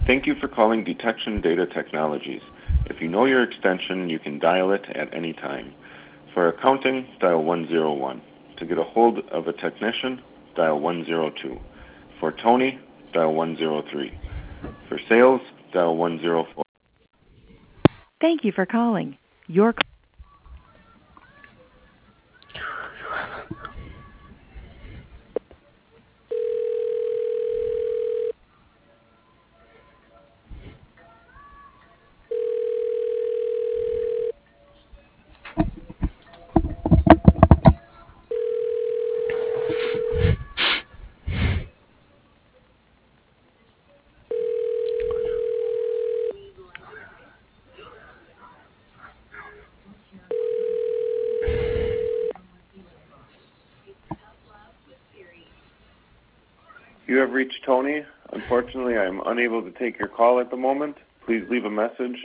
Thank you for calling Detection Data Technologies. If you know your extension, you can dial it at any time. For accounting, dial 101. To get a hold of a technician, dial 102. For Tony, dial 103. For sales, dial 104. Thank you for calling. Your You have reached Tony. Unfortunately, I am unable to take your call at the moment. Please leave a message